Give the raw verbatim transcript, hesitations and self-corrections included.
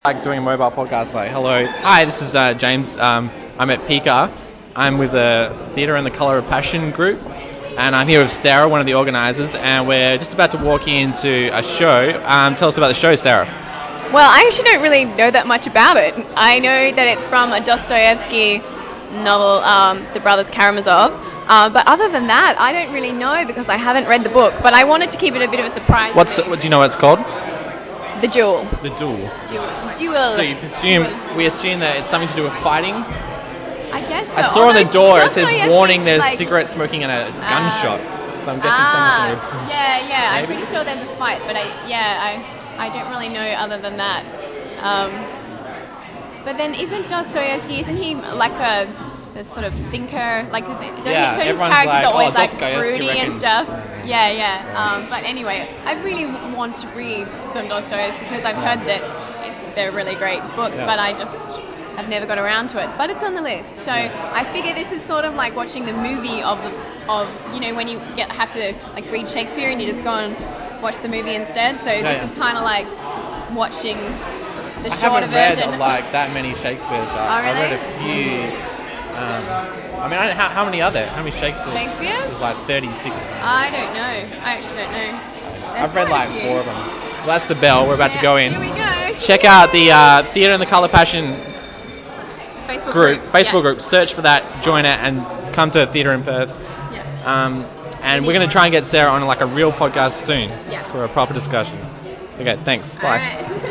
Like doing a mobile podcast, like, hello, hi, this is uh, James. Um, I'm at Pika. I'm with the Theatre and the Colour of Passion group, and I'm here with Sarah, one of the organisers, and we're just about to walk into a show. Um, tell us about the show, Sarah. Well, I actually don't really know that much about it. I know that it's from a Dostoevsky novel, um, The Brothers Karamazov, uh, but other than that, I don't really know because I haven't read the book, but I wanted to keep it a bit of a surprise. What's what do you know what it's called? The Duel. The Duel. Duel. Duel. So you assume we assume that it's something to do with fighting. I guess so. I saw on the Although door it says Dostoevsky's warning. There's like, cigarette smoking and a gunshot. So I'm guessing ah, someone's going to. yeah, yeah. I'm Maybe? pretty sure there's a fight, but I, yeah, I, I don't really know other than that. Um, but then, isn't Dostoevsky? Isn't he like a, a sort of thinker? Like, don't, Yeah, don't his everyone's characters like, always oh, like Dostoevsky broody and reckons. stuff? Yeah, yeah. Um, but anyway, I really want to read some Dostoevsky because I've heard that it, they're really great books, Yeah. but I just have never got around to it. But it's on the list, so I figure this is sort of like watching the movie of the of you know when you get have to like read Shakespeare and you just go and watch the movie instead. So Yeah, this yeah. is kind of like watching the I shorter haven't read version. like that many Shakespeare's. Uh, Oh, really? I read a few. Um, I mean, I don't, how, how many are there? How many Shakespeare? Shakespeare's? There's like thirty-six or something. I don't know. I actually don't know. There's I've read quite like a few. four of them. Well, that's the bell. We're about to Yeah, go in. Here we go. Check out the uh, Theatre and the Colour Passion Facebook group, group. Facebook yeah. group. Search for that, join it, and come to Theatre in Perth. Yeah. Um, and we're going to try and get Sarah on like a real podcast soon Yeah. for a proper discussion. Okay, thanks. All Bye. right.